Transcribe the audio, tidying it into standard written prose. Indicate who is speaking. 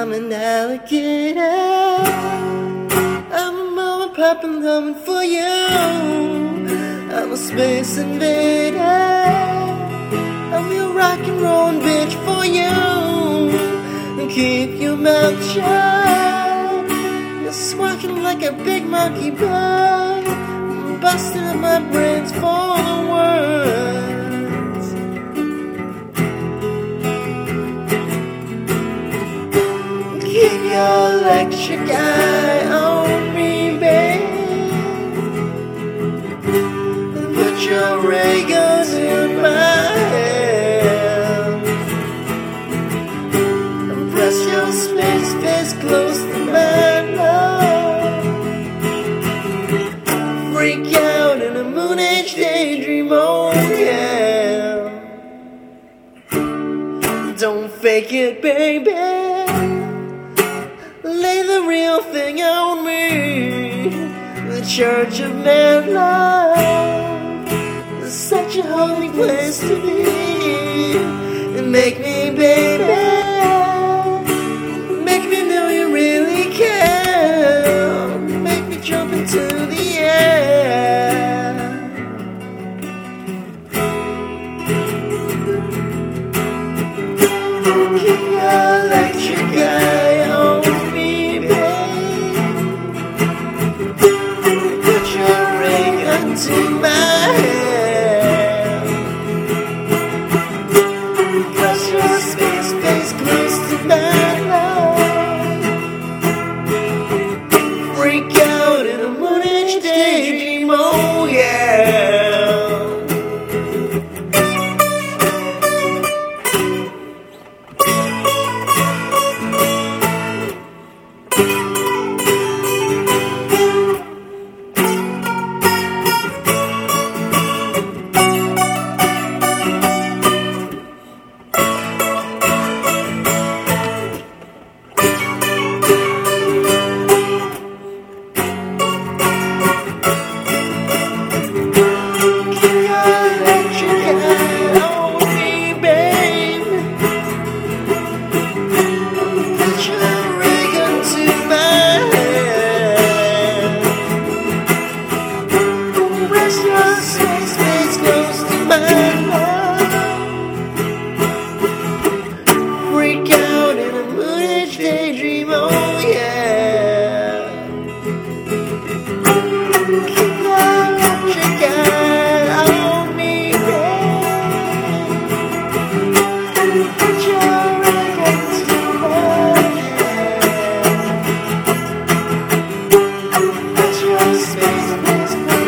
Speaker 1: I'm an alligator. I'm a mama, papa, I'm coming for you. I'm a space invader. I'm your rock and rollin' bitch for you. And keep your mouth shut. You're squawking like a big monkey bug. I'm busting up my brains for the words. Keep your electric eye on me, babe. Put your ray guns in my hand. And press your space face close to mine, love. Freak out in a moon age daydream, oh yeah. Don't fake it, baby. Lay the real thing on me. The Church of Man Love is such a holy place to be. And make me, baby, make me know you really care. Make me jump into the air. Keep your electric eye on me, babe. Put your ring into my hand. Press your space face close to my love. Freak out in a moon-age daydream, oh yeah. Daydream, oh yeah. Keep your electric eye on me, babe. Put your